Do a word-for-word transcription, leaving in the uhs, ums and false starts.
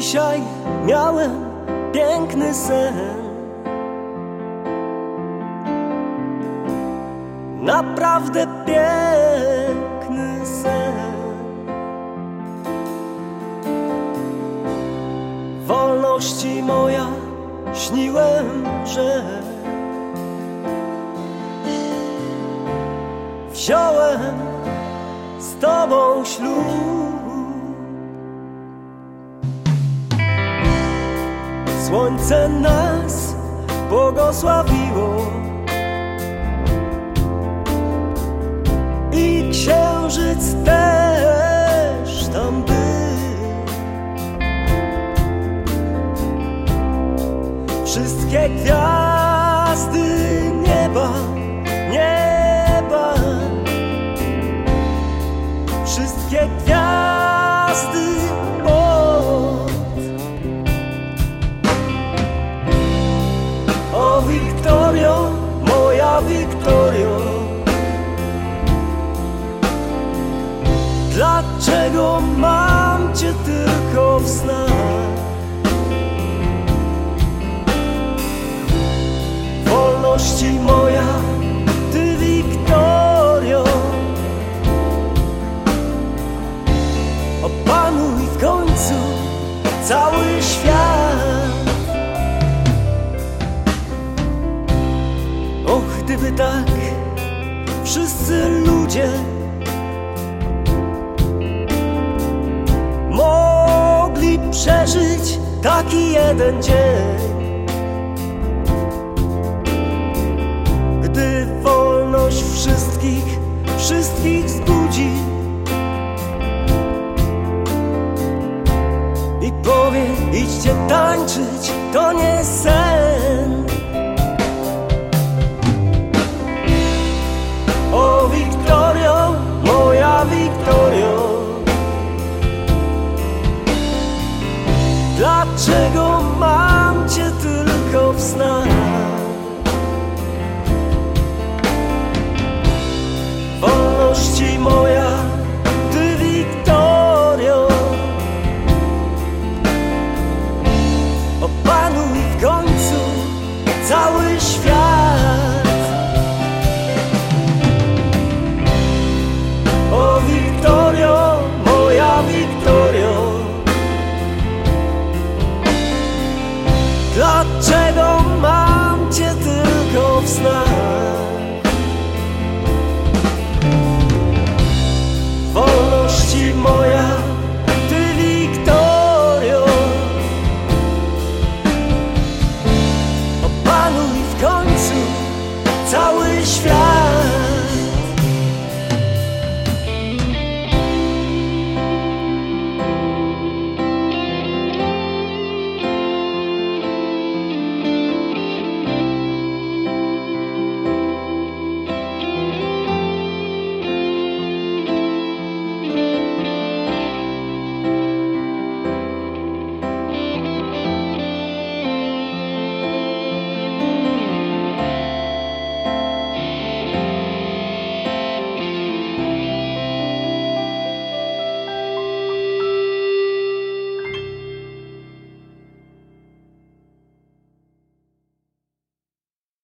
Dzisiaj miałem piękny sen, naprawdę piękny sen. Wolności moja, śniłem, że wziąłem z tobą ślub. Słońce nas błogosławiło i księżyc też tam był. Wszystkie gwiazdy nieba, nieba, wszystkie gwiazdy pod. O Wiktorio, moja Wiktorio, dlaczego mam cię tylko w snach? Wolności moja, ty Wiktorio, opanuj w końcu cały świat. Och, gdyby tak wszyscy ludzie mogli przeżyć taki jeden dzień, gdy wolność wszystkich, wszystkich zbudzi i powie: idźcie tańczyć, to nie sen. O Wiktorio, moja Wiktorio,